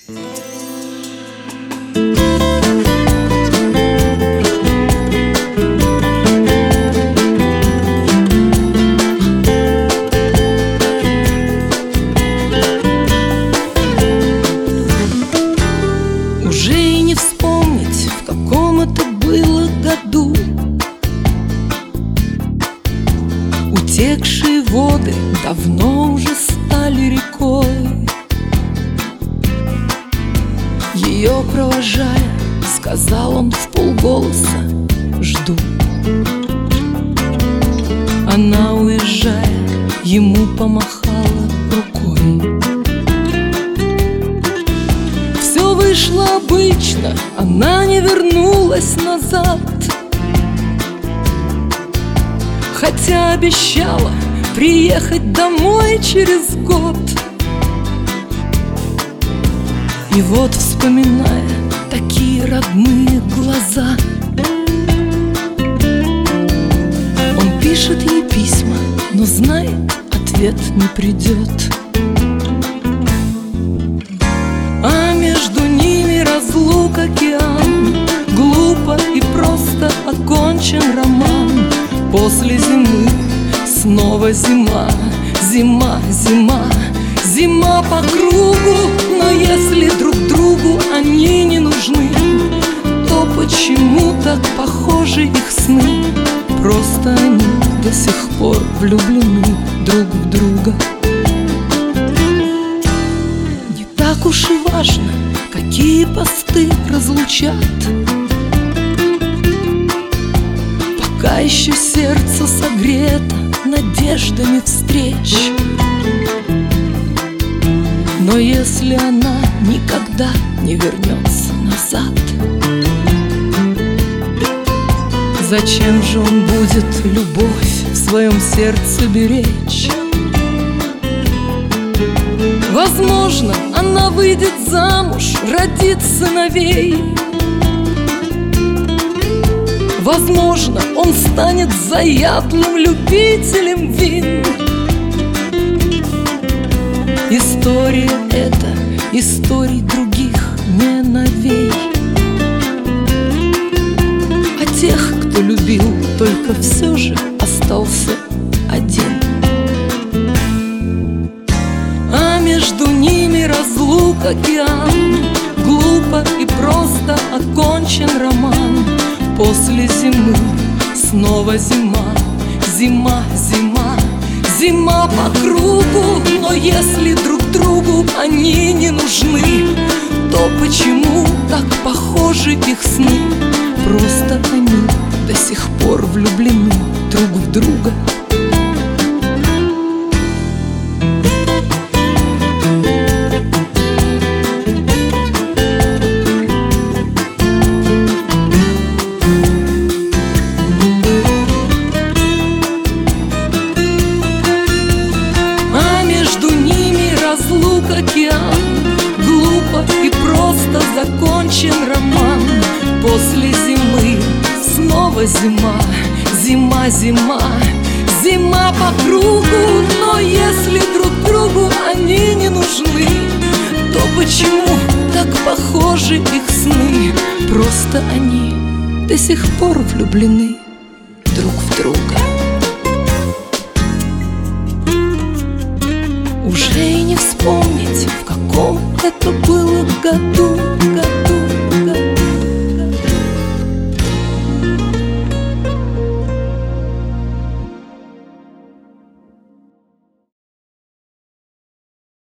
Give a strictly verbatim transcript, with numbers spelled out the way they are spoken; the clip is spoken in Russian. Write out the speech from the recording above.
Уже и не вспомнить, в каком это было году. Утекшие воды давно уже стали рекой. Ее провожая, сказал он вполголоса: жду. Она, уезжая, ему помахала рукой. Все вышло обычно, она не вернулась назад, хотя обещала приехать домой через год. И вот, вспоминая такие родные глаза, он пишет ей письма, но знает, ответ не придет. А между ними разлук океан, глупо и просто окончен роман. После зимы снова зима, зима, зима, зима по кругу. Но если друг другу они не нужны, то почему так похожи их сны? Просто они до сих пор влюблены друг в друга. Не так уж и важно, какие посты разлучат, пока еще сердце согрето надеждами встреч. Но если она никогда не вернется назад, зачем же он будет любовь в своем сердце беречь? Возможно, она выйдет замуж, родит сыновей. Возможно, он станет заядлым любителем вин. История эта, историй других не новей. А тех, кто любил, только все же остался один. А между ними разлук океан, глупо и просто окончен роман. После зимы снова зима, зима, зима, зима по кругу. Но если друг другу они не нужны, то почему так похожи их сны? Просто они до сих пор влюблены друг в друга. Океан, глупо и просто закончен роман. После зимы снова зима, зима, зима, зима по кругу. Но если друг другу они не нужны, то почему так похожи их сны? Просто они до сих пор влюблены друг в друга. Уже и не вспомнить, в каком это было году.